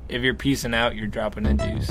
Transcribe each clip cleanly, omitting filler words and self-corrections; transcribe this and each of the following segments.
If you're peacing out, you're dropping a deuce.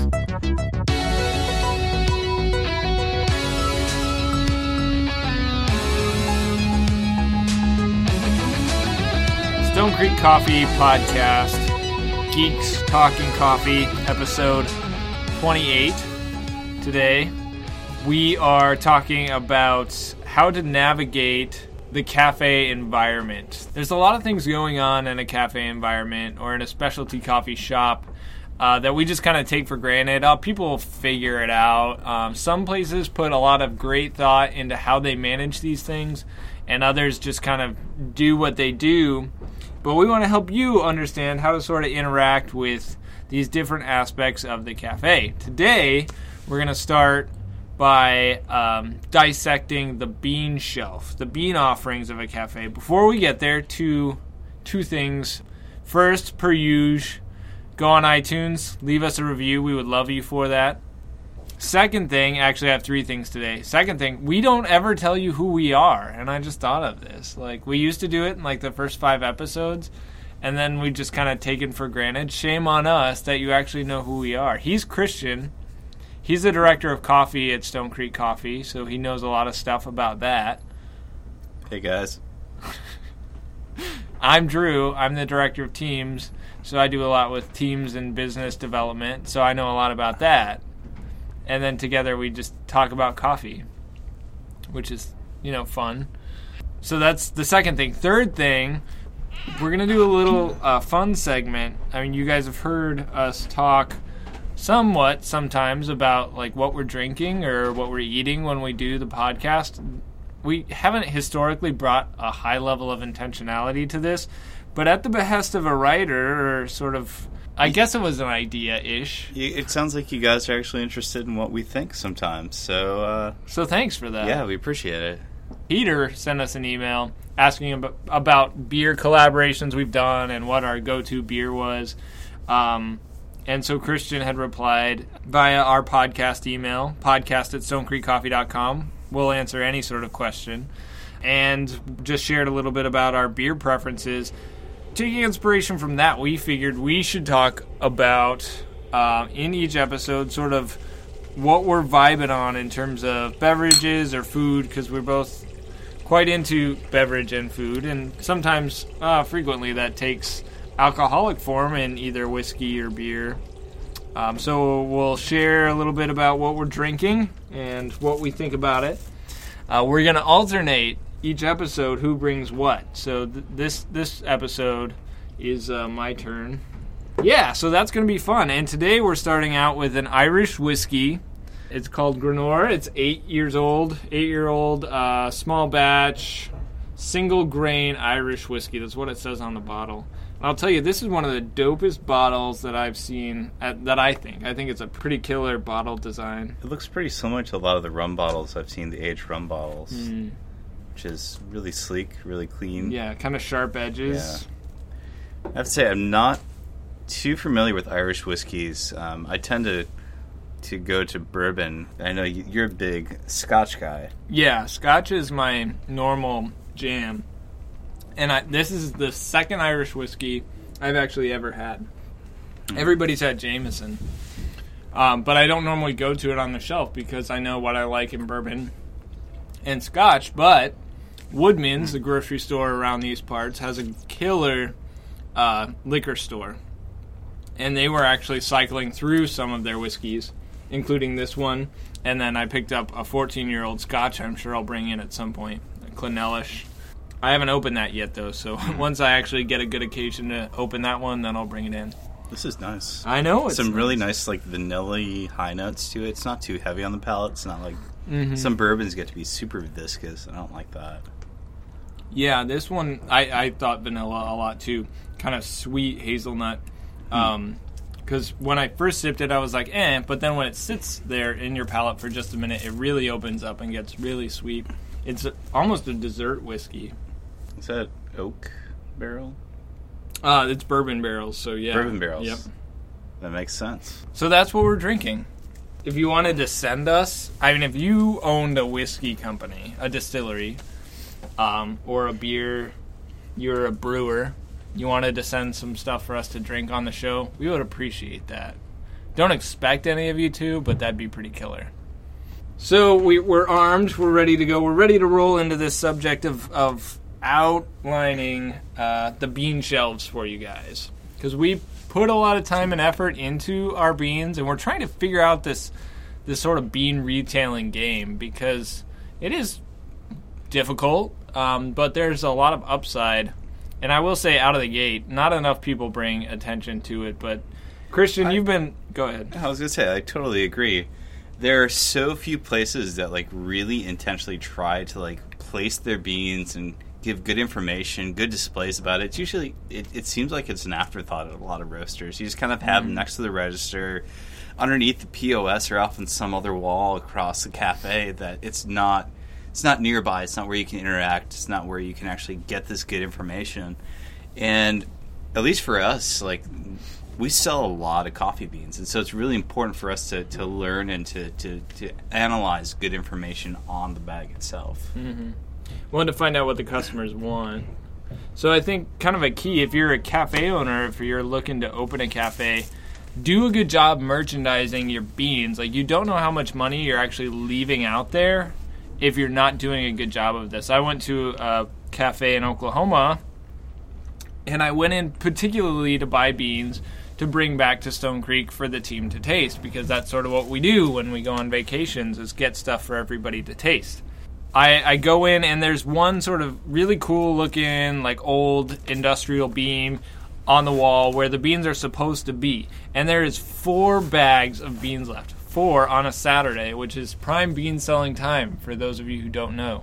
Stone Creek Coffee Podcast, Geeks Talking Coffee, episode 28. Today, we are talking about how to navigate the cafe environment. There's a lot of things going on in a cafe environment or in a specialty coffee shop that we just kind of take for granted. People figure it out. Some places put a lot of great thought into how they manage these things, and others just kind of do what they do. But we want to help you understand how to sort of interact with these different aspects of the cafe. Today, we're going to start by dissecting the bean shelf, the bean offerings of a cafe. Before we get there, two things. First, per usual, go on iTunes, leave us a review. We would love you for that. Second thing, actually I have three things today. Second thing, we don't ever tell you who we are, and I just thought of this. Like, we used to do it in like the first 5 episodes, and then we just kind of taken for granted. Shame on us that you actually know who we are. He's Christian. He's the director of coffee at Stone Creek Coffee, so he knows a lot of stuff about that. Hey, guys. I'm Drew. I'm the director of teams, so I do a lot with teams and business development, so I know a lot about that. And then together we just talk about coffee, which is, fun. So that's the second thing. Third thing, we're going to do a little fun segment. I mean, you guys have heard us talk sometimes about like what we're drinking or what we're eating when we do the podcast. We haven't historically brought a high level of intentionality to this, but at the behest of a writer or sort of, I guess it was an idea-ish. It sounds like you guys are actually interested in what we think sometimes, so thanks for that. Yeah, we appreciate it. Peter sent us an email asking about beer collaborations we've done and what our go-to beer was. And so Christian had replied via our podcast email, podcast@stonecreekcoffee.com. We'll answer any sort of question. And just shared a little bit about our beer preferences. Taking inspiration from that, we figured we should talk about, in each episode, sort of what we're vibing on in terms of beverages or food, because we're both quite into beverage and food, and sometimes, frequently, that takes alcoholic form in either whiskey or beer. So we'll share a little bit about what we're drinking and what we think about it. We're going to alternate each episode who brings what. So this episode is my turn. Yeah, so that's going to be fun. And today we're starting out with an Irish whiskey. It's called Granor. It's 8-year-old, small batch, single grain Irish whiskey. That's what it says on the bottle. I'll tell you, this is one of the dopest bottles that I've seen, that I think. I think it's a pretty killer bottle design. It looks pretty similar to a lot of the rum bottles I've seen, the aged rum bottles. Which is really sleek, really clean. Yeah, kind of sharp edges. Yeah. I have to say, I'm not too familiar with Irish whiskeys. I tend to go to bourbon. I know you're a big Scotch guy. Yeah, Scotch is my normal jam. And this is the second Irish whiskey I've actually ever had. Everybody's had Jameson. But I don't normally go to it on the shelf because I know what I like in bourbon and Scotch. But Woodman's, the grocery store around these parts, has a killer liquor store. And they were actually cycling through some of their whiskeys, including this one. And then I picked up a 14-year-old Scotch I'm sure I'll bring in at some point, a Clonelish. I haven't opened that yet, though, so once I actually get a good occasion to open that one, then I'll bring it in. This is nice. I know it's some really nice, like, vanilla-y high notes to it. It's not too heavy on the palate. It's not like... Some bourbons get to be super viscous, and I don't like that. Yeah, this one, I thought vanilla a lot, too. Kind of sweet hazelnut. Because when I first sipped it, I was like, but then when it sits there in your palate for just a minute, it really opens up and gets really sweet. It's almost a dessert whiskey. Is that oak barrel? It's bourbon barrels, so yeah. Bourbon barrels. Yep. That makes sense. So that's what we're drinking. If you wanted to send us, if you owned a whiskey company, a distillery, or a beer, you're a brewer, you wanted to send some stuff for us to drink on the show, we would appreciate that. Don't expect any of you to, but that'd be pretty killer. So we're armed, we're ready to go, we're ready to roll into this subject of outlining the bean shelves for you guys. Because we put a lot of time and effort into our beans, and we're trying to figure out this sort of bean retailing game, because it is difficult, but there's a lot of upside. And I will say, out of the gate, not enough people bring attention to it. But Christian, you've been... Go ahead. I was going to say, I totally agree. There are so few places that like really intentionally try to like place their beans and give good information, good displays about it. It's usually, it seems like it's an afterthought at a lot of roasters. You just kind of have them next to the register, underneath the POS, or off on some other wall across the cafe that it's not nearby. It's not where you can interact. It's not where you can actually get this good information. And at least for us, like, we sell a lot of coffee beans, and so it's really important for us to learn and to analyze good information on the bag itself. Mm-hmm. We want to find out what the customers want. So I think kind of a key, if you're a cafe owner, if you're looking to open a cafe, do a good job merchandising your beans. Like, you don't know how much money you're actually leaving out there if you're not doing a good job of this. I went to a cafe in Oklahoma, and I went in particularly to buy beans to bring back to Stone Creek for the team to taste, because that's sort of what we do when we go on vacations, is get stuff for everybody to taste. I go in, and there's one sort of really cool looking, like, old industrial beam on the wall where the beans are supposed to be. And there is 4 bags of beans left. 4 on a Saturday, which is prime bean selling time for those of you who don't know.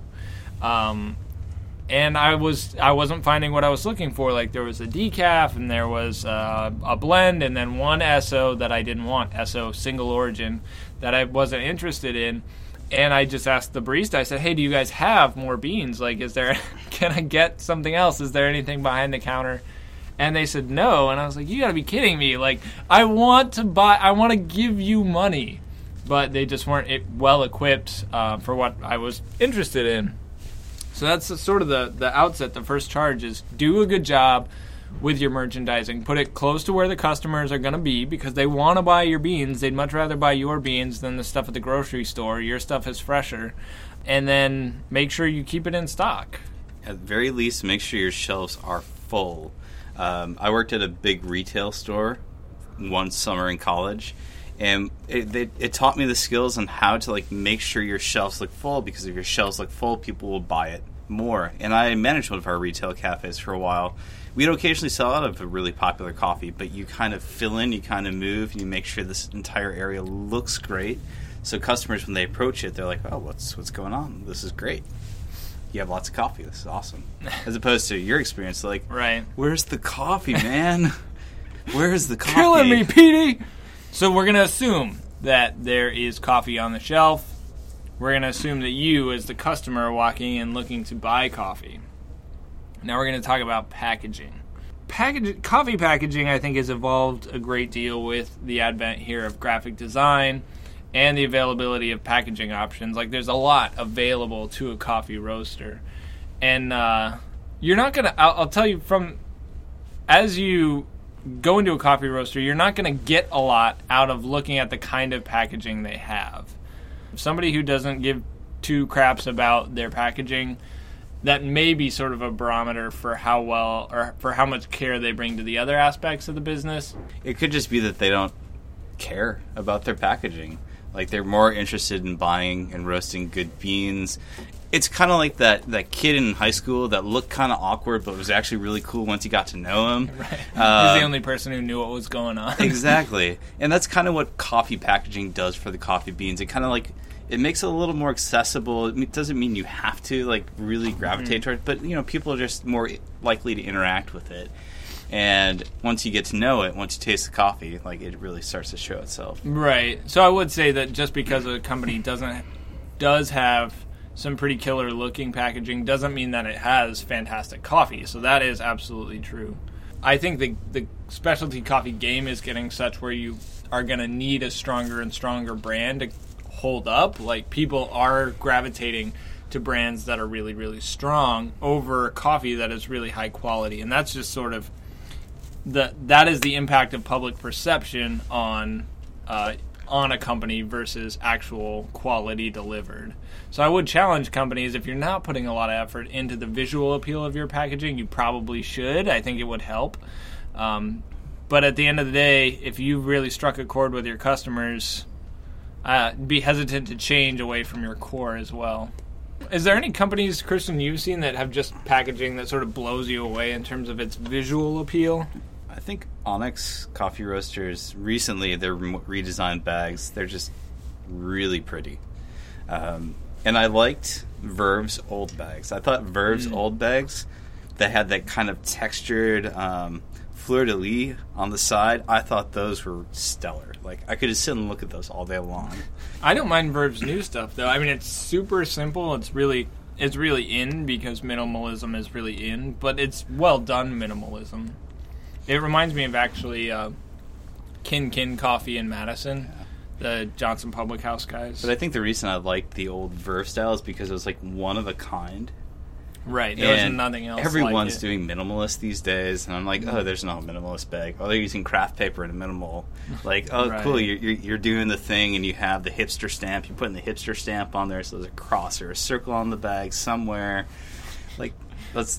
And I wasn't finding what I was looking for. Like, there was a decaf, and there was a blend, and then one SO that I didn't want, SO single origin, that I wasn't interested in. And I just asked the barista, I said, hey, do you guys have more beans? Like, can I get something else? Is there anything behind the counter? And they said no. And I was like, you gotta be kidding me. Like, I want to give you money. But they just weren't well equipped for what I was interested in. So that's sort of the outset. The first charge is do a good job with your merchandising. Put it close to where the customers are going to be, because they want to buy your beans. They'd much rather buy your beans than the stuff at the grocery store. Your stuff is fresher. And then make sure you keep it in stock. At the very least, make sure your shelves are full. I worked at a big retail store one summer in college, and it taught me the skills on how to like make sure your shelves look full, because if your shelves look full, people will buy it more. And I managed one of our retail cafes for a while. We'd occasionally sell out of a really popular coffee, but you kind of fill in, you kind of move, and you make sure this entire area looks great. So customers, when they approach it, they're like, oh, what's going on? This is great. You have lots of coffee. This is awesome. As opposed to your experience, like, right, where's the coffee, man? Where's the coffee? Killing me, Petey! So we're going to assume that there is coffee on the shelf. We're going to assume that you, as the customer, are walking in looking to buy coffee. Now we're going to talk about packaging. Coffee packaging, I think, has evolved a great deal with the advent here of graphic design and the availability of packaging options. Like, there's a lot available to a coffee roaster. And you're not going to... I'll tell you, as you go into a coffee roaster, you're not going to get a lot out of looking at the kind of packaging they have. Somebody who doesn't give 2 craps about their packaging, that may be sort of a barometer for how well or for how much care they bring to the other aspects of the business. It could just be that they don't care about their packaging. Like, they're more interested in buying and roasting good beans. It's kind of like that kid in high school that looked kind of awkward but was actually really cool once you got to know him. Right. He's the only person who knew what was going on. Exactly. And that's kind of what coffee packaging does for the coffee beans. It kind of like... It makes it a little more accessible. It doesn't mean you have to like really gravitate toward it, but people are just more likely to interact with it. And once you get to know it, once you taste the coffee, like, it really starts to show itself. Right. So I would say that just because a company does have some pretty killer looking packaging doesn't mean that it has fantastic coffee. So that is absolutely true. I think the specialty coffee game is getting such where you are going to need a stronger and stronger brand to hold up. Like, people are gravitating to brands that are really, really strong over coffee that is really high quality. And that's just sort of that is the impact of public perception on a company versus actual quality delivered. So I would challenge companies, if you're not putting a lot of effort into the visual appeal of your packaging, you probably should. I think it would help. But at the end of the day, if you've really struck a chord with your customers, be hesitant to change away from your core as well. Is there any companies, Christian, you've seen that have just packaging that sort of blows you away in terms of its visual appeal? I think Onyx Coffee Roasters, recently, their redesigned bags, they're just really pretty. And I liked Verve's old bags. I thought Verve's old bags that had that kind of textured fleur-de-lis on the side, I thought those were stellar. Like, I could just sit and look at those all day long. I don't mind Verve's new stuff, though. I mean, it's super simple. It's really in because minimalism is really in, but it's well-done minimalism. It reminds me of, actually, Kin Coffee in Madison, the Johnson Public House guys. But I think the reason I liked the old Verve style is because it was, like, one of a kind. Right, there was nothing else everyone's like it. doing minimalist these days, and I'm like, oh, there's no minimalist bag. Oh, they're using craft paper in a minimal. Like, oh, Right. cool, you're doing the thing, and you have the hipster stamp. You're putting the hipster stamp on there, so there's a cross or a circle on the bag somewhere. Like, that's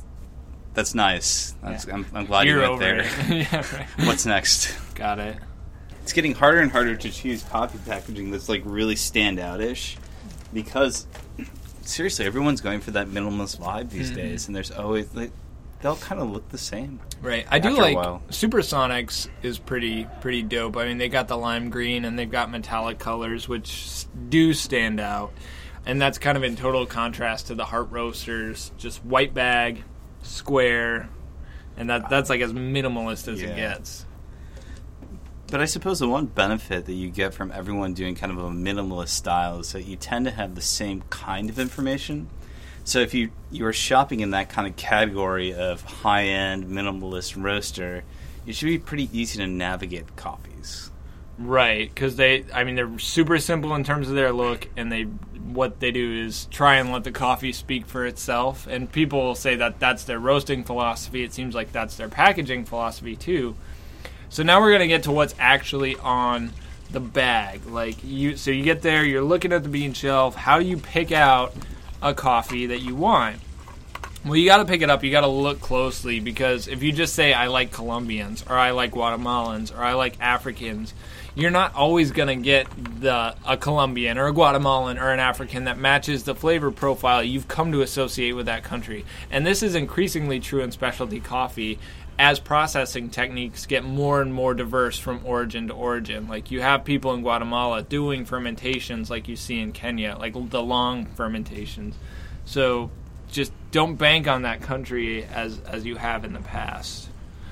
nice. I'm glad You're you went over there. it. Yeah, right. What's next? Got it. It's getting harder and harder to choose coffee packaging that's like really standout-ish, because seriously, everyone's going for that minimalist vibe these days, and there's always they'll kind of look the same. Right. I do after a like while. Supersonics is pretty dope. I mean, they got the lime green and they've got metallic colors which do stand out. And that's kind of in total contrast to the Heart Roasters, just white bag, square, and that's like as minimalist as it gets. But I suppose the one benefit that you get from everyone doing kind of a minimalist style is that you tend to have the same kind of information. So if you are shopping in that kind of category of high-end minimalist roaster, it should be pretty easy to navigate coffees. Right, because they're super simple in terms of their look, and what they do is try and let the coffee speak for itself. And people will say that that's their roasting philosophy. It seems like that's their packaging philosophy too. So now we're going to get to what's actually on the bag. So you get there, you're looking at the bean shelf. How do you pick out a coffee that you want? Well, you got to pick it up. You got to look closely, because if you just say, I like Colombians, or I like Guatemalans, or I like Africans, you're not always going to get a Colombian or a Guatemalan or an African that matches the flavor profile you've come to associate with that country. And this is increasingly true in specialty coffee as processing techniques get more and more diverse from origin to origin. Like, you have people in Guatemala doing fermentations like you see in Kenya, like the long fermentations. So just don't bank on that country as you have in the past.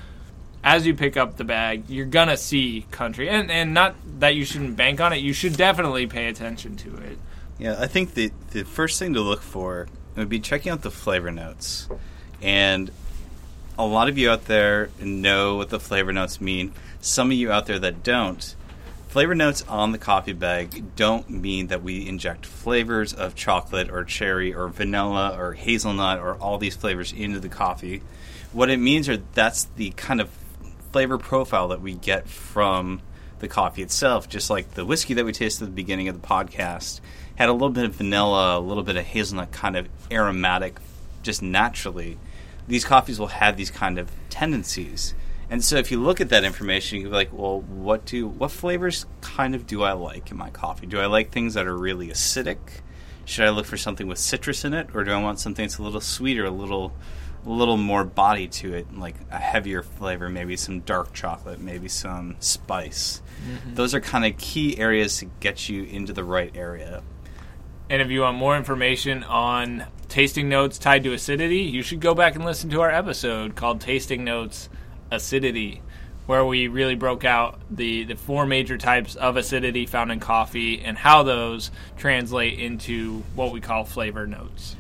As you pick up the bag, you're going to see country. And not that you shouldn't bank on it. You should definitely pay attention to it. Yeah, I think the first thing to look for would be checking out the flavor notes. And a lot of you out there know what the flavor notes mean. Some of you out there that don't. Flavor notes on the coffee bag don't mean that we inject flavors of chocolate or cherry or vanilla or hazelnut or all these flavors into the coffee. What it means are that's the kind of flavor profile that we get from the coffee itself, just like the whiskey that we tasted at the beginning of the podcast had a little bit of vanilla, a little bit of hazelnut kind of aromatic just naturally. These coffees will have these kind of tendencies. And so if you look at that information, you'll be like, well, what flavors kind of do I like in my coffee? Do I like things that are really acidic? Should I look for something with citrus in it? Or do I want something that's a little sweeter, a little more body to it, like a heavier flavor, maybe some dark chocolate, maybe some spice? Mm-hmm. Those are kind of key areas to get you into the right area. And if you want more information on tasting notes tied to acidity, you should go back and listen to our episode called Tasting Notes Acidity, where we really broke out the four major types of acidity found in coffee and how those translate into what we call flavor notes.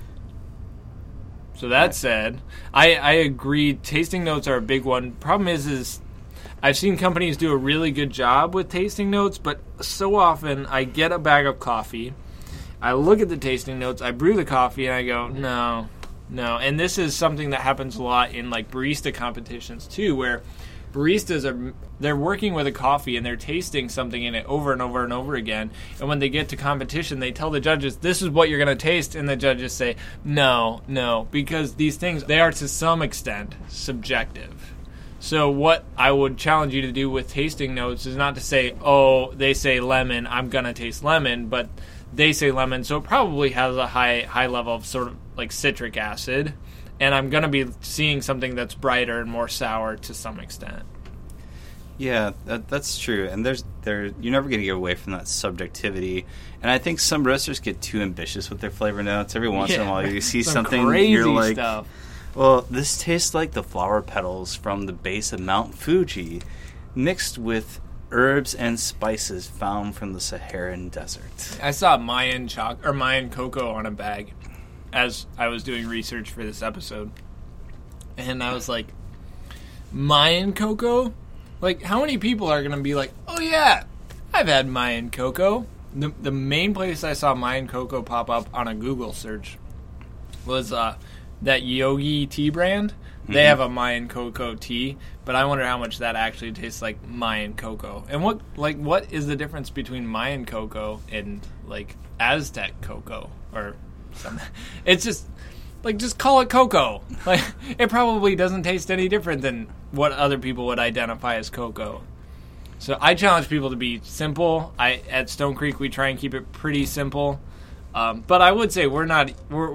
So that said, I agree, tasting notes are a big one. Problem is I've seen companies do a really good job with tasting notes, but so often I get a bag of coffee, I look at the tasting notes, I brew the coffee, and I go, no, And this is something that happens a lot in like barista competitions too, where baristas they're working with a coffee and they're tasting something in it over and over and over again, and when they get to competition they tell the judges, this is what you're going to taste, and the judges say no, because these things, they are to some extent subjective. So what I would challenge you to do with tasting notes is not to say, oh, they say lemon, I'm going to taste lemon, but they say lemon, so it probably has a high level of sort of like citric acid, and I'm going to be seeing something that's brighter and more sour to some extent. Yeah, that's true. And you're never going to get away from that subjectivity. And I think some roasters get too ambitious with their flavor notes. Every once in a while you see something, crazy you're like, stuff. Well, this tastes like the flower petals from the base of Mount Fuji, mixed with herbs and spices found from the Saharan desert. I saw Mayan cocoa on a bag as I was doing research for this episode, and I was like, Mayan cocoa? Like, how many people are going to be like, oh yeah, I've had Mayan cocoa? The main place I saw Mayan cocoa pop up on a Google search was that Yogi tea brand. They have a Mayan cocoa tea, but I wonder how much that actually tastes like Mayan cocoa. And what is the difference between Mayan cocoa and like Aztec cocoa or something? It's just call it cocoa. Like, it probably doesn't taste any different than what other people would identify as cocoa. So I challenge people to be simple. At Stone Creek we try and keep it pretty simple, but I would say we're not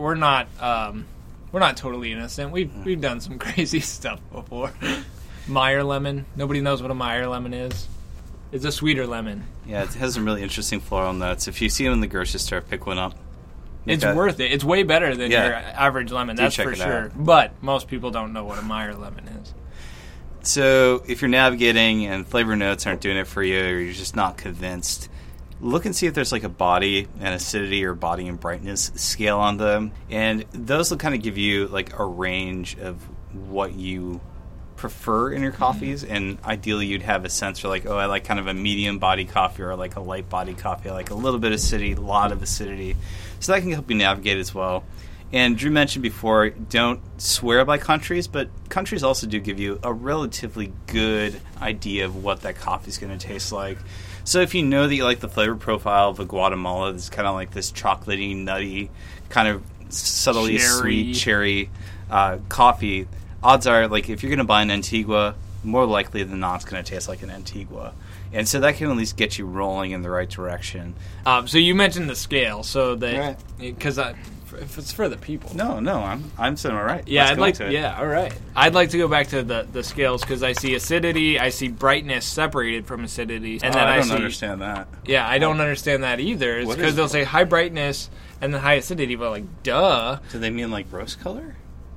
totally innocent. We've done some crazy stuff before. Meyer lemon. Nobody knows what a Meyer lemon is. It's a sweeter lemon. Yeah, it has some really interesting floral notes. If you see them in the grocery store, pick one up. It's worth it. It's way better than your average lemon, that's for sure. But most people don't know what a Meyer lemon is. So if you're navigating and flavor notes aren't doing it for you, or you're just not convinced, look and see if there's like a body and acidity or body and brightness scale on them. And those will kind of give you like a range of what you prefer in your coffees. And ideally you'd have a sense for like, oh, I like kind of a medium body coffee or like a light body coffee. I like a little bit of acidity, a lot of acidity. So that can help you navigate as well. And Drew mentioned before, don't swear by countries, but countries also do give you a relatively good idea of what that coffee is going to taste like. So if you know that you like the flavor profile of a Guatemala, that's kind of like this chocolatey, nutty, kind of subtly sweet cherry coffee, odds are, like, if you're going to buy an Antigua, more likely than not it's going to taste like an Antigua. And so that can at least get you rolling in the right direction. So you mentioned the scale, so that because if it's for the people. No, I'm saying all right. Yeah, all right. I'd like to go back to the scales because I see acidity, I see brightness separated from acidity, and then I don't understand that. Yeah, I don't understand that either. It's because they'll say high brightness and then high acidity, but like, duh. Do they mean like rose color?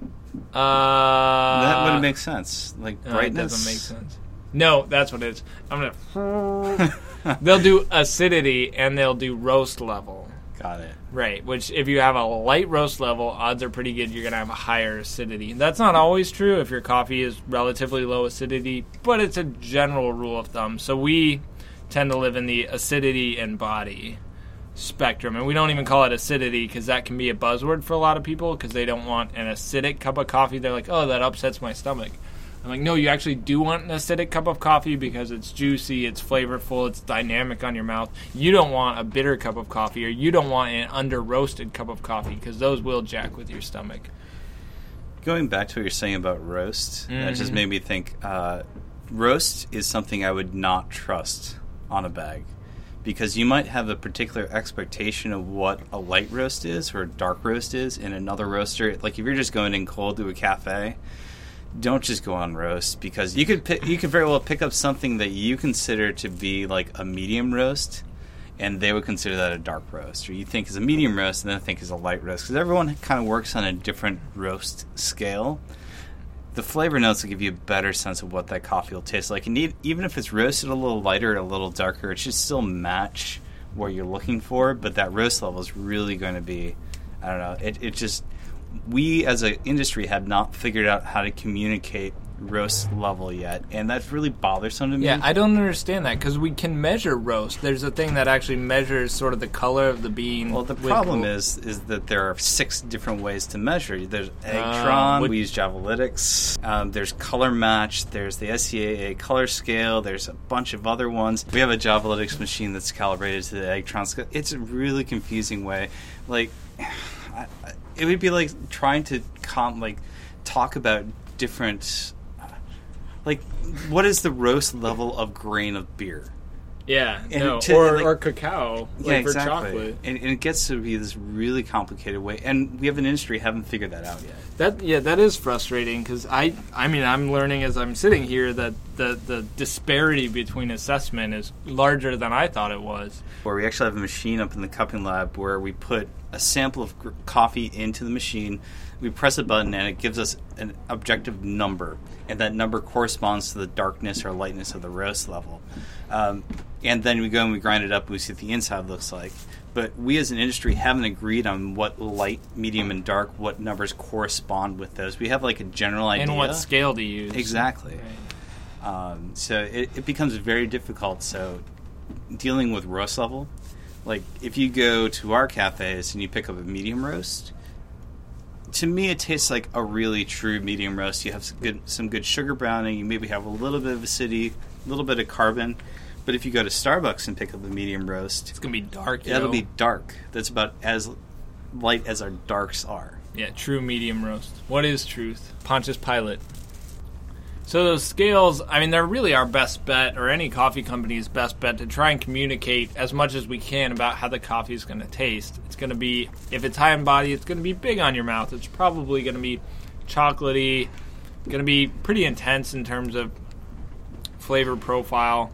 That wouldn't make sense. Like brightness. It doesn't make sense. No, that's what it is. I'm gonna. They'll do acidity and they'll do roast level. Got it. Right, which if you have a light roast level, odds are pretty good you're going to have a higher acidity. That's not always true if your coffee is relatively low acidity, but it's a general rule of thumb. So we tend to live in the acidity and body spectrum, and we don't even call it acidity because that can be a buzzword for a lot of people because they don't want an acidic cup of coffee. They're like, oh, that upsets my stomach. I'm like, no, you actually do want an acidic cup of coffee because it's juicy, it's flavorful, it's dynamic on your mouth. You don't want a bitter cup of coffee, or you don't want an under-roasted cup of coffee because those will jack with your stomach. Going back to what you're saying about roast, that just made me think, roast is something I would not trust on a bag because you might have a particular expectation of what a light roast is or a dark roast is in another roaster. Like if you're just going in cold to a cafe, don't just go on roast because you could very well pick up something that you consider to be like a medium roast, and they would consider that a dark roast, or you think is a medium roast and then think is a light roast because everyone kind of works on a different roast scale. The flavor notes will give you a better sense of what that coffee will taste like, and even if it's roasted a little lighter or a little darker, it should still match what you're looking for. But that roast level is really going to be, I don't know, it just. We as an industry have not figured out how to communicate roast level yet, and that's really bothersome to me. Yeah, I don't understand that, because we can measure roast. There's a thing that actually measures sort of the color of the bean. Well, the problem is that there are 6 different ways to measure. There's Eggtron, we use Javalytics, there's Color Match, there's the SCAA color scale, there's a bunch of other ones. We have a Javalytics machine that's calibrated to the Eggtron scale. It's a really confusing way. Like, it would be like trying to talk about different... Like, what is the roast level of grain of beer? Yeah, and or cacao, yeah, for exactly. chocolate. And it gets to be this really complicated way, and we have an industry haven't figured that out yet. That is frustrating, because I mean, I'm learning as I'm sitting here that the disparity between assessment is larger than I thought it was. Where we actually have a machine up in the cupping lab where we put a sample of coffee into the machine, we press a button, and it gives us an objective number, and that number corresponds to the darkness or lightness of the roast level. And then we go and we grind it up and we see what the inside looks like. But we as an industry haven't agreed on what light, medium, and dark, what numbers correspond with those. We have like a general idea. And what scale to use. Exactly. Right. So it becomes very difficult. So dealing with roast level, like if you go to our cafes and you pick up a medium roast, to me it tastes like a really true medium roast. You have some good sugar browning, you maybe have a little bit of acidity, a little bit of carbon. But if you go to Starbucks and pick up a medium roast, it's going to be dark. It'll be dark. That's about as light as our darks are. Yeah, true medium roast. What is truth? Pontius Pilate. So those scales, I mean, they're really our best bet, or any coffee company's best bet, to try and communicate as much as we can about how the coffee is going to taste. It's going to be, if it's high in body, it's going to be big on your mouth. It's probably going to be chocolatey, going to be pretty intense in terms of flavor profile.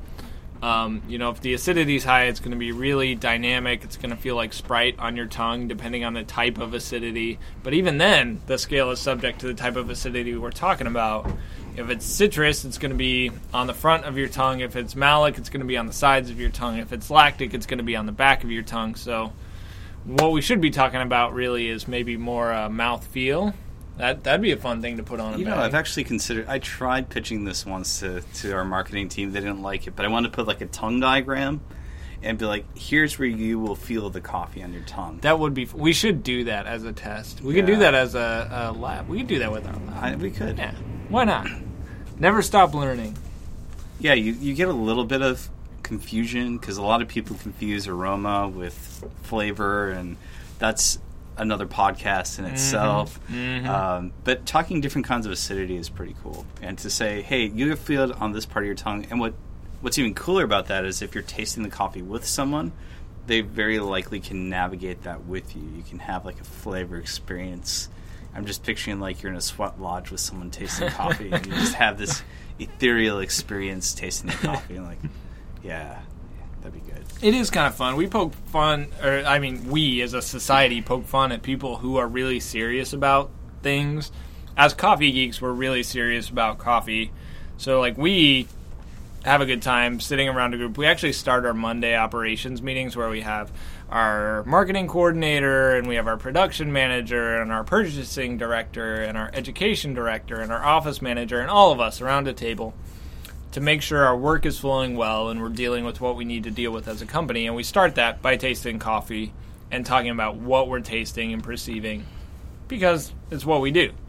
If the acidity is high, it's going to be really dynamic. It's going to feel like Sprite on your tongue, depending on the type of acidity. But even then, the scale is subject to the type of acidity we're talking about. If it's citrus, it's going to be on the front of your tongue. If it's malic, it's going to be on the sides of your tongue. If it's lactic, it's going to be on the back of your tongue. So what we should be talking about really is maybe more mouth feel. That'd be a fun thing to put on a bag. I've actually considered... I tried pitching this once to our marketing team. They didn't like it, but I wanted to put like a tongue diagram and be like, here's where you will feel the coffee on your tongue. That would be... We should do that as a test. We could do that as a lab. We could do that with our lab. We could. Yeah. Why not? Never stop learning. Yeah, you get a little bit of confusion because a lot of people confuse aroma with flavor, and that's another podcast in itself. Mm-hmm. But talking different kinds of acidity is pretty cool. And to say, hey, you feel it on this part of your tongue. And what's even cooler about that is if you're tasting the coffee with someone, they very likely can navigate that with you. You can have like a flavor experience. I'm just picturing like you're in a sweat lodge with someone tasting coffee, and you just have this ethereal experience tasting the coffee. And like, yeah, that'd be good. It is kind of fun. We poke fun, we as a society poke fun at people who are really serious about things. As coffee geeks, we're really serious about coffee. So, like, we have a good time sitting around a group. We actually start our Monday operations meetings where we have our marketing coordinator, and we have our production manager, and our purchasing director, and our education director, and our office manager, and all of us around a table to make sure our work is flowing well and we're dealing with what we need to deal with as a company. And we start that by tasting coffee and talking about what we're tasting and perceiving, because it's what we do.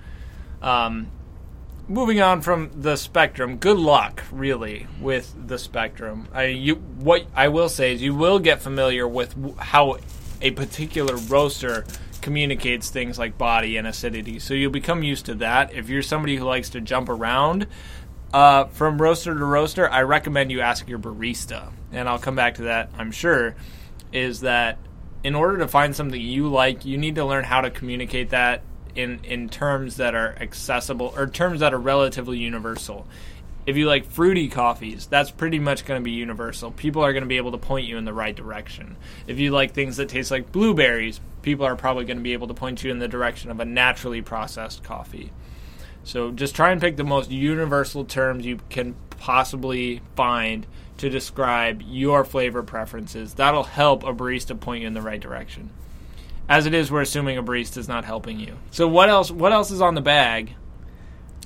Moving on from the spectrum, good luck, really, with the spectrum. What I will say is you will get familiar with how a particular roaster communicates things like body and acidity. So you'll become used to that. If you're somebody who likes to jump around from roaster to roaster, I recommend you ask your barista. And I'll come back to that, I'm sure, is that in order to find something you like, you need to learn how to communicate that in terms that are accessible, or terms that are relatively universal. If you like fruity coffees, that's pretty much going to be universal. People are going to be able to point you in the right direction. If you like things that taste like blueberries, people are probably going to be able to point you in the direction of a naturally processed coffee. So just try and pick the most universal terms you can possibly find to describe your flavor preferences. That'll help a barista point you in the right direction. As it is, we're assuming a barista is not helping you. So what else is on the bag?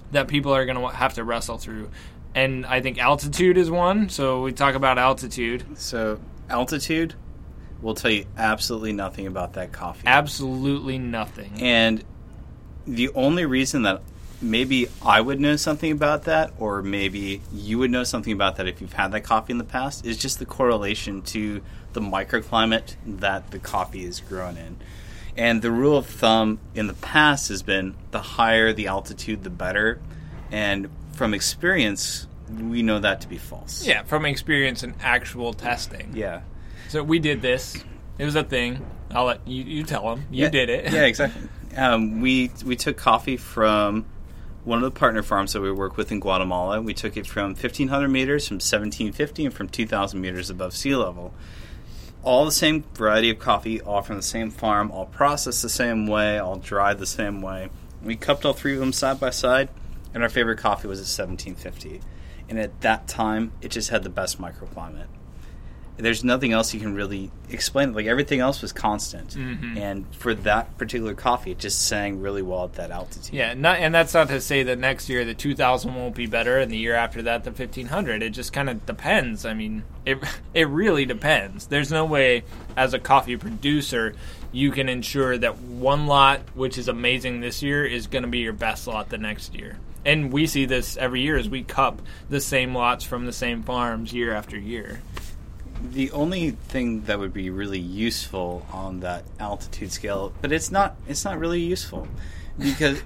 that people are going to have to wrestle through. And I think altitude is one. So we talk about altitude. So altitude will tell you absolutely nothing about that coffee. Absolutely nothing. And the only reason that maybe I would know something about that, or maybe you would know something about that if you've had that coffee in the past, is just the correlation to the microclimate that the coffee is grown in. And the rule of thumb in the past has been the higher the altitude, the better. And from experience, we know that to be false. Yeah, from experience and actual testing. Yeah. So we did this. It was a thing. I'll let you tell them. You did it. Yeah, exactly. We took coffee from one of the partner farms that we work with in Guatemala. We took it from 1,500 meters, from 1750, and from 2,000 meters above sea level. All the same variety of coffee, all from the same farm, all processed the same way, all dried the same way. We cupped all three of them side by side, and our favorite coffee was at 1750. And at that time, it just had the best microclimate. There's nothing else you can really explain. Like, everything else was constant. Mm-hmm. And for that particular coffee, it just sang really well at that altitude. Yeah, and that's not to say that next year the 2,000 won't be better, and the year after that the 1,500. It just kind of depends. I mean, it really depends. There's no way, as a coffee producer, you can ensure that one lot, which is amazing this year, is going to be your best lot the next year. And we see this every year as we cup the same lots from the same farms year after year. The only thing that would be really useful on that altitude scale, but it's not really useful, because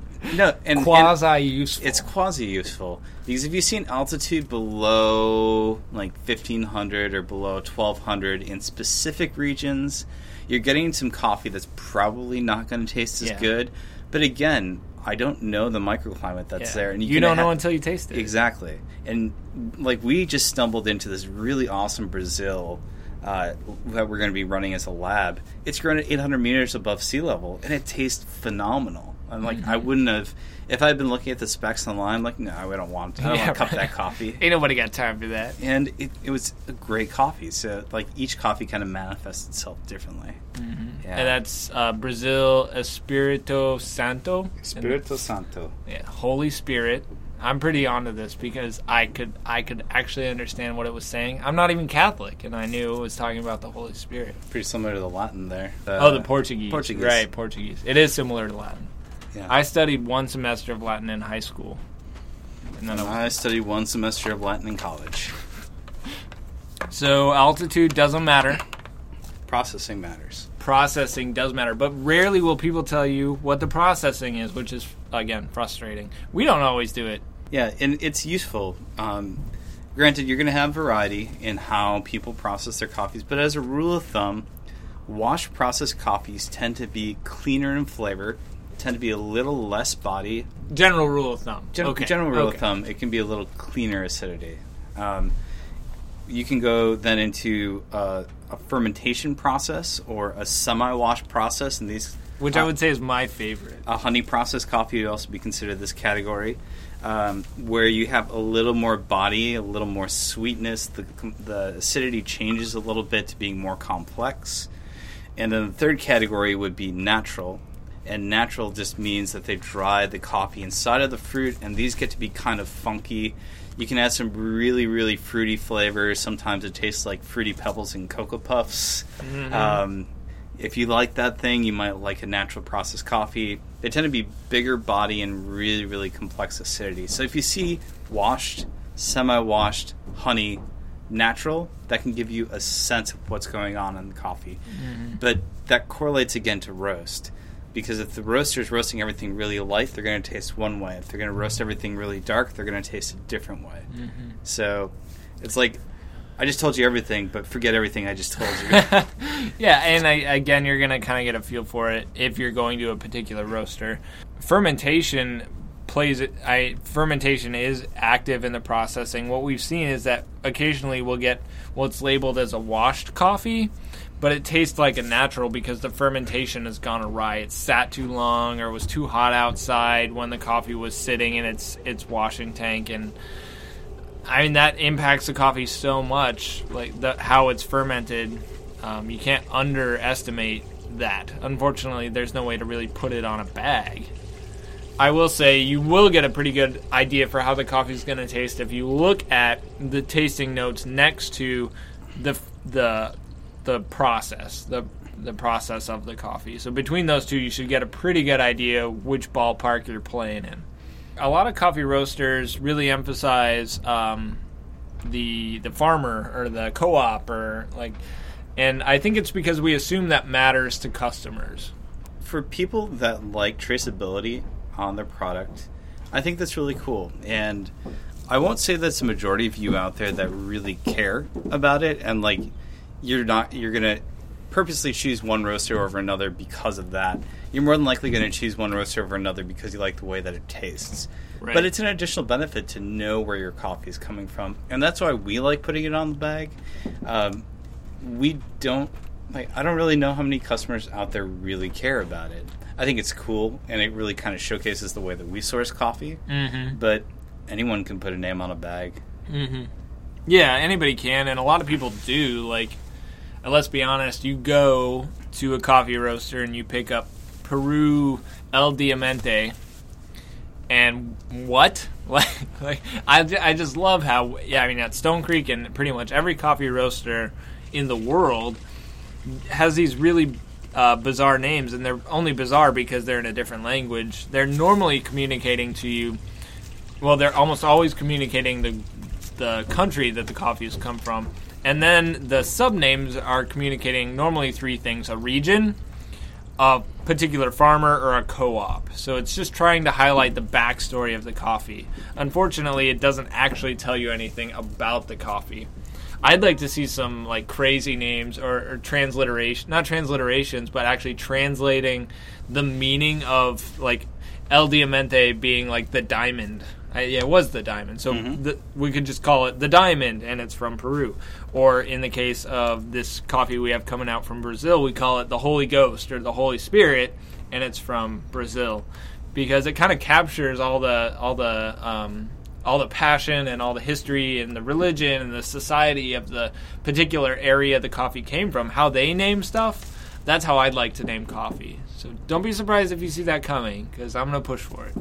quasi useful. It's quasi useful because if you see an altitude below like 1,500 or below 1,200 in specific regions, you're getting some coffee that's probably not going to taste as good. But again, I don't know the microclimate that's there, and you don't know until you taste it. Exactly. And like, we just stumbled into this really awesome Brazil that we're going to be running as a lab. It's grown at 800 meters above sea level, and it tastes phenomenal. I'm like, I wouldn't have, if I had been looking at the specs online, I'm like, no, I don't want to cup that coffee. Ain't nobody got time for that. And it was a great coffee. So like, each coffee kind of manifests itself differently. Mm-hmm. Yeah. And that's Brazil Espírito Santo. Espírito Santo. Yeah, Holy Spirit. I'm pretty onto this because I could actually understand what it was saying. I'm not even Catholic, and I knew it was talking about the Holy Spirit. Pretty similar to the Latin there. The Portuguese. Right, Portuguese. It is similar to Latin. Yeah. I studied one semester of Latin in high school. And then I studied one semester of Latin in college. So altitude doesn't matter. Processing matters. Processing does matter, but rarely will people tell you what the processing is, which is, again, frustrating. We don't always do it. Yeah, and it's useful. Granted, you're going to have variety in how people process their coffees, but as a rule of thumb, wash processed coffees tend to be cleaner in flavor, tend to be a little less body. General rule of thumb. General rule of thumb, it can be a little cleaner acidity. You can go then into a fermentation process or a semi-wash process, and these, which I would say is my favorite. A honey process coffee would also be considered this category, where you have a little more body, a little more sweetness. The acidity changes a little bit to being more complex. And then the third category would be natural. And natural just means that they've dried the coffee inside of the fruit, and these get to be kind of funky. You can add some really, really fruity flavors. Sometimes it tastes like Fruity Pebbles and Cocoa Puffs. Mm-hmm. If you like that thing, you might like a natural processed coffee. They tend to be bigger body and really, really complex acidity. So if you see washed, semi-washed, honey, natural, that can give you a sense of what's going on in the coffee. Mm-hmm. But that correlates again to roast. Because if the roaster is roasting everything really light, they're going to taste one way. If they're going to roast everything really dark, they're going to taste a different way. Mm-hmm. So it's like, I just told you everything, but forget everything I just told you. Yeah, and again, you're going to kind of get a feel for it if you're going to a particular roaster. Fermentation is active in the processing. What we've seen is that occasionally we'll get what's labeled as a washed coffee, but it tastes like a natural because the fermentation has gone awry. It sat too long or was too hot outside when the coffee was sitting in its washing tank. And I mean, that impacts the coffee so much, like how it's fermented. You can't underestimate that. Unfortunately, there's no way to really put it on a bag. I will say you will get a pretty good idea for how the coffee is going to taste if you look at the tasting notes next to the process, the process of the coffee. So between those two, you should get a pretty good idea which ballpark you're playing in. A lot of coffee roasters really emphasize the farmer or the co-op and I think it's because we assume that matters to customers. For people that like traceability on their product, I think that's really cool. And I won't say that's a majority of you out there that really care about it, and like you're gonna purposely choose one roaster over another because of that. You're more than likely going to choose one roaster over another because you like the way that it tastes. Right. But it's an additional benefit to know where your coffee is coming from, and that's why we like putting it on the bag. I don't really know how many customers out there really care about it. I think it's cool, and it really kind of showcases the way that we source coffee. Mm-hmm. But anyone can put a name on a bag. Mm-hmm. Yeah, anybody can, and a lot of people do. Like, let's be honest, you go to a coffee roaster and you pick up Peru El Diamante, and what? I just love how, at Stone Creek and pretty much every coffee roaster in the world has these really bizarre names, and they're only bizarre because they're in a different language. They're normally communicating to you, well, they're almost always communicating the country that the coffee has come from. And then the sub-names are communicating normally three things: a region, a particular farmer, or a co-op. So it's just trying to highlight the backstory of the coffee. Unfortunately, it doesn't actually tell you anything about the coffee. I'd like to see some like crazy names or transliteration, not transliterations, but actually translating the meaning of like El Diamante being like the diamond. It was the diamond. So we could just call it the diamond, and it's from Peru. Or in the case of this coffee we have coming out from Brazil, we call it the Holy Ghost or the Holy Spirit, and it's from Brazil, because it kind of captures all the passion and all the history and the religion and the society of the particular area the coffee came from. How they name stuff, that's how I'd like to name coffee. So don't be surprised if you see that coming, because I'm going to push for it.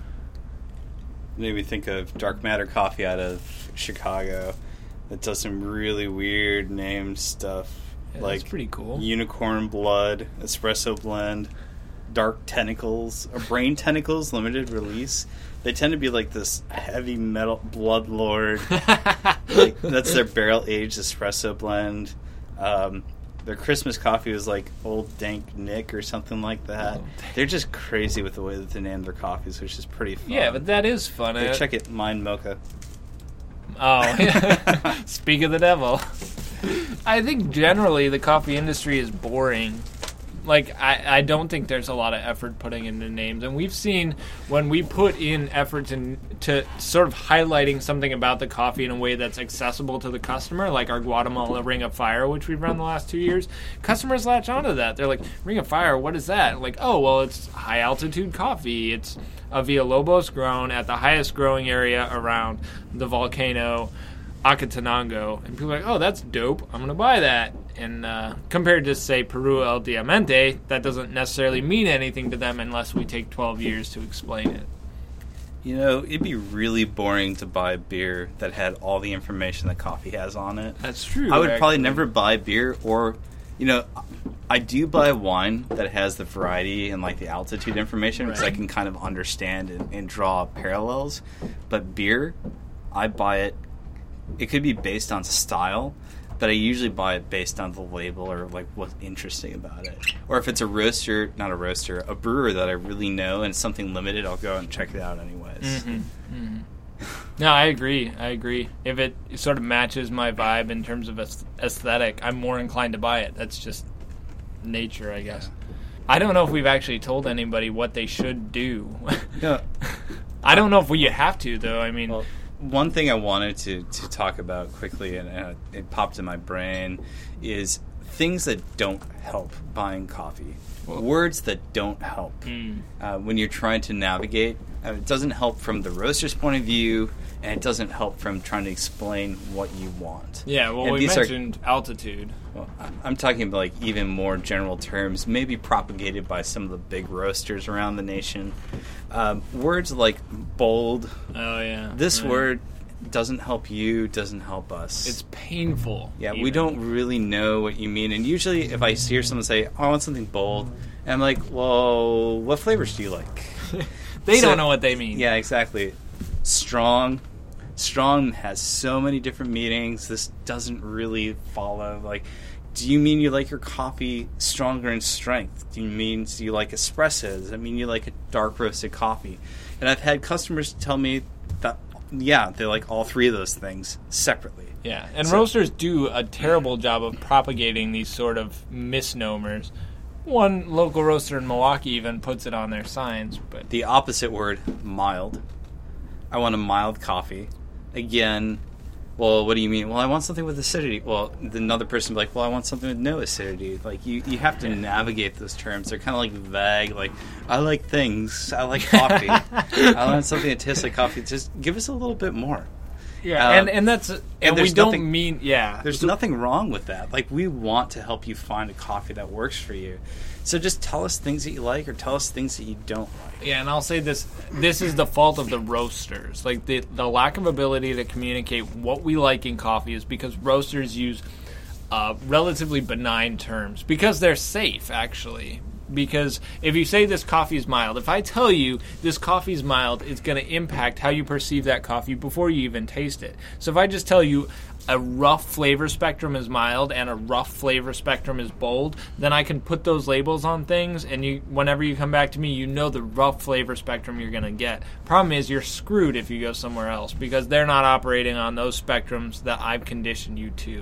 Made me think of Dark Matter Coffee out of Chicago that does some really weird name stuff. Yeah, like that's pretty cool. Unicorn Blood, Espresso Blend, Dark Tentacles, or Brain Tentacles limited release. They tend to be like this heavy metal blood lord. That's their barrel aged espresso blend. Their Christmas coffee was like Old Dank Nick or something like that. They're just crazy with the way that they name their coffees, which is pretty fun. Yeah, but that is fun. Check it, Mind Mocha. Oh, speak of the devil. I think generally the coffee industry is boring. Like, I don't think there's a lot of effort putting into names. And we've seen when we put in effort to sort of highlighting something about the coffee in a way that's accessible to the customer, like our Guatemala Ring of Fire, which we've run the last 2 years, customers latch onto that. They're like, Ring of Fire, what is that? Like, oh, well, it's high-altitude coffee. It's a Villalobos grown at the highest growing area around the volcano Acatenango, and people are like, oh, that's dope, I'm going to buy that. And compared to, say, Peru El Diamante, that doesn't necessarily mean anything to them unless we take 12 years to explain it. You know, it'd be really boring to buy a beer that had all the information that coffee has on it. That's true. I would probably never buy beer, or, you know, I do buy wine that has the variety and, like, the altitude information, because I can kind of understand and draw parallels. But beer, I buy it. It could be based on style, but I usually buy it based on the label or like what's interesting about it. Or if it's a brewer that I really know and it's something limited, I'll go out and check it out anyways. Mm-hmm. Mm-hmm. No, I agree. If it sort of matches my vibe in terms of aesthetic, I'm more inclined to buy it. That's just nature, I guess. I don't know if we've actually told anybody what they should do. Yeah. I don't know if we have to, though. I mean... Well, one thing I wanted to talk about quickly, and it popped in my brain, is things that don't help buying coffee. Words that don't help when you're trying to navigate. It doesn't help from the roaster's point of view, and it doesn't help from trying to explain what you want. Yeah, well, we mentioned altitude. Well, I'm talking about like even more general terms, maybe propagated by some of the big roasters around the nation. Words like bold. Oh, yeah. This word doesn't help you, doesn't help us. It's painful. Yeah, we don't really know what you mean. And usually if I hear someone say, I want something bold, and I'm like, well, what flavors do you like? They don't know what they mean. Yeah, exactly. Strong. Strong has so many different meanings. This doesn't really follow. Like, do you mean you like your coffee stronger in strength? Do you like espresso? Does that mean you like a dark roasted coffee? And I've had customers tell me that, yeah, they like all three of those things separately. Yeah, and roasters do a terrible job of propagating these sort of misnomers. One local roaster in Milwaukee even puts it on their signs. But the opposite word, mild. I want a mild coffee. Again, well, what do you mean? Well, I want something with acidity. Well, another person will be like, well, I want something with no acidity. Like, you have to navigate those terms. They're kind of like vague. Like, I like things. I like coffee. I want something that tastes like coffee. Just give us a little bit more. Yeah, and that's and we don't mean There's nothing wrong with that. Like, we want to help you find a coffee that works for you. So just tell us things that you like, or tell us things that you don't like. Yeah, and I'll say this is the fault of the roasters. Like, the lack of ability to communicate what we like in coffee is because roasters use relatively benign terms because they're safe, actually. Because if you say this coffee is mild, if I tell you this coffee is mild, it's going to impact how you perceive that coffee before you even taste it. So if I just tell you a rough flavor spectrum is mild and a rough flavor spectrum is bold, then I can put those labels on things, and whenever you come back to me, you know the rough flavor spectrum you're going to get. Problem is, you're screwed if you go somewhere else because they're not operating on those spectrums that I've conditioned you to.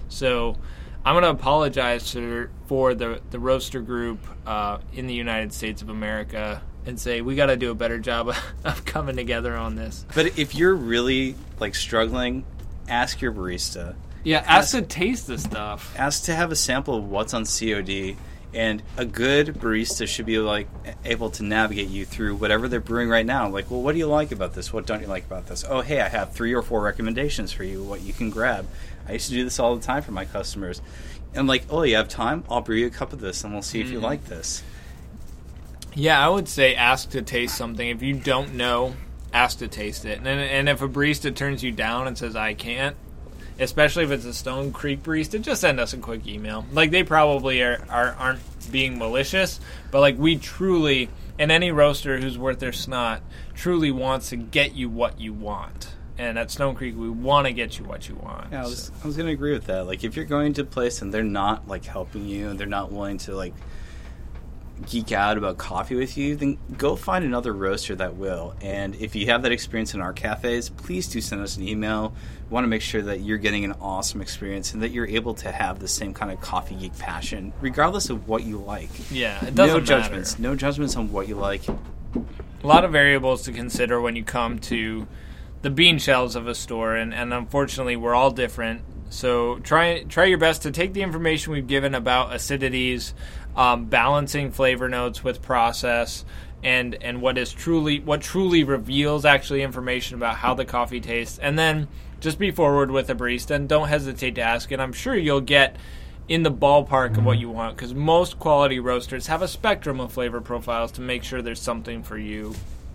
So I'm going to apologize for the roaster group in the United States of America and say we got to do a better job of coming together on this. But if you're really like struggling, ask your barista. Yeah, ask to taste the stuff. Ask to have a sample of what's on COD, and a good barista should be like able to navigate you through whatever they're brewing right now. Like, well, what do you like about this? What don't you like about this? Oh, hey, I have 3 or 4 recommendations for you, what you can grab. I used to do this all the time for my customers. And I'm like, oh, you have time? I'll brew you a cup of this, and we'll see if you like this. Yeah, I would say ask to taste something. If you don't know, ask to taste it. And if a barista turns you down and says, I can't, especially if it's a Stone Creek barista, just send us a quick email. Like, they probably aren't being malicious, but like, we truly, and any roaster who's worth their snot, truly wants to get you what you want. And at Stone Creek, we want to get you what you want. Yeah, I was going to agree with that. Like, if you're going to a place and they're not like helping you, and they're not willing to like geek out about coffee with you, then go find another roaster that will. And if you have that experience in our cafes, please do send us an email. We want to make sure that you're getting an awesome experience and that you're able to have the same kind of coffee geek passion, regardless of what you like. Yeah, it doesn't matter. No judgments on what you like. A lot of variables to consider when you come to the bean shelves of a store, and unfortunately we're all different. So try your best to take the information we've given about acidities, balancing flavor notes with process, and what truly reveals actually information about how the coffee tastes, and then just be forward with a barista and don't hesitate to ask, and I'm sure you'll get in the ballpark of what you want, because most quality roasters have a spectrum of flavor profiles to make sure there's something for you.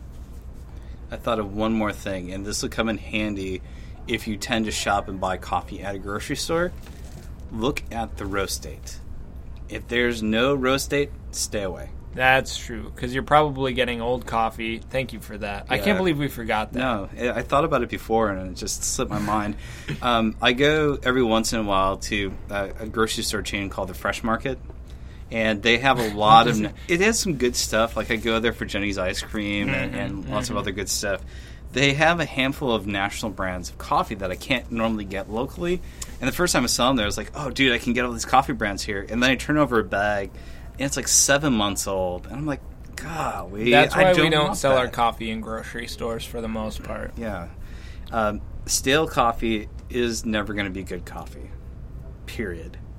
I thought of one more thing, and this will come in handy if you tend to shop and buy coffee at a grocery store. Look at the roast date. If there's no roast date, stay away. That's true, because you're probably getting old coffee. Thank you for that. Yeah. I can't believe we forgot that. No, I thought about it before, and it just slipped my mind. I go every once in a while to a grocery store chain called the Fresh Market, and they have a lot of... It has some good stuff. Like, I go there for Jenny's ice cream and lots of other good stuff. They have a handful of national brands of coffee that I can't normally get locally. And the first time I saw them there, I was like, oh, dude, I can get all these coffee brands here. And then I turn over a bag, and it's like 7 months old. And I'm like, golly, that's why we don't sell our coffee in grocery stores for the most part. Yeah. Stale coffee is never going to be good coffee. Period.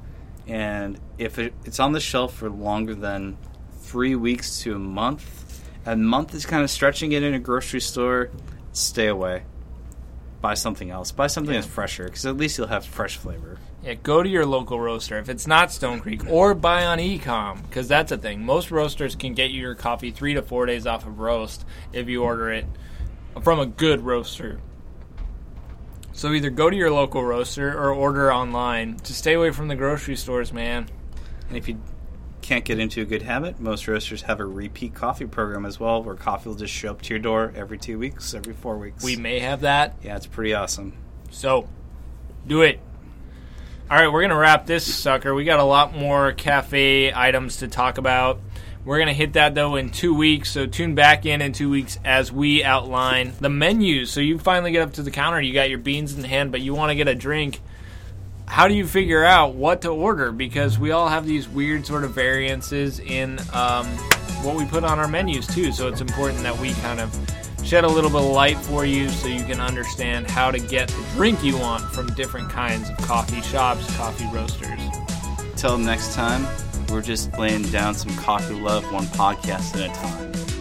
And if it's on the shelf for longer than 3 weeks to a month is kind of stretching it in a grocery store, stay away. Buy something else. Buy something that's fresher, because at least you'll have fresh flavor. Yeah, go to your local roaster if it's not Stone Creek, or buy on e-com, because that's a thing. Most roasters can get you your coffee 3 to 4 days off of roast if you order it from a good roaster. So either go to your local roaster or order online. Just stay away from the grocery stores, man. And if you can't get into a good habit, most roasters have a repeat coffee program as well, where coffee will just show up to your door every 2 weeks, every 4 weeks. We may have that. Yeah, it's pretty awesome. So, do it. All right, we're going to wrap this sucker. We got a lot more cafe items to talk about. We're going to hit that, though, in 2 weeks, so tune back in 2 weeks as we outline the menus. So you finally get up to the counter, you got your beans in hand, but you want to get a drink. How do you figure out what to order? Because we all have these weird sort of variances in what we put on our menus, too. So it's important that we kind of shed a little bit of light for you so you can understand how to get the drink you want from different kinds of coffee shops, coffee roasters. Till next time, we're just laying down some coffee love, one podcast at a time.